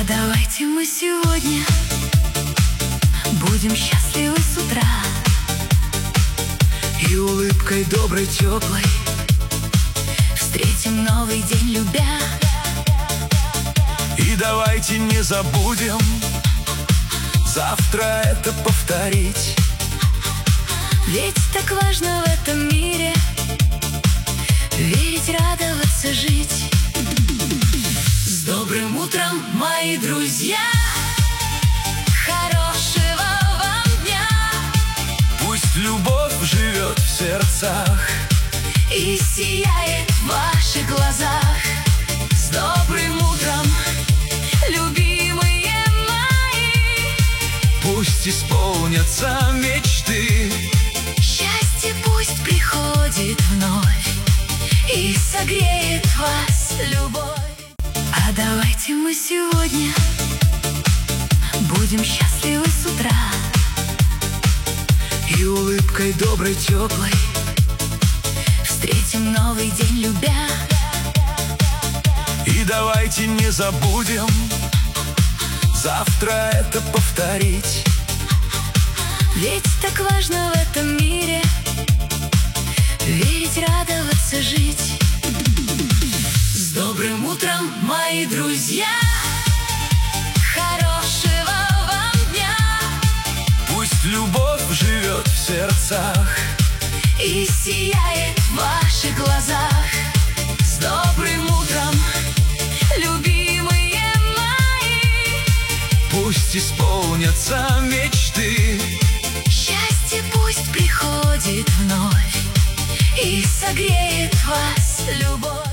А давайте мы сегодня будем счастливы с утра и улыбкой доброй, теплой встретим новый день, любя. И давайте не забудем завтра это повторить. Ведь так важно в этом мире верить, радоваться, жить. С добрым утром, мои друзья! Хорошего вам дня! Пусть любовь живет в сердцах и сияет в ваших глазах. С добрым утром, любимые мои! Пусть исполнятся мечты, счастье пусть приходит вновь и согреет вас любовь. А давайте мы сегодня будем счастливы с утра и улыбкой доброй, теплой встретим новый день, любя. И давайте не забудем завтра это повторить. Ведь так важно в этом мире верить, радоваться, жить. С добрым утром, мои друзья! Хорошего вам дня! Пусть любовь живет в сердцах и сияет в ваших глазах. С добрым утром, любимые мои! Пусть исполнятся мечты, счастье пусть приходит вновь и согреет вас любовь.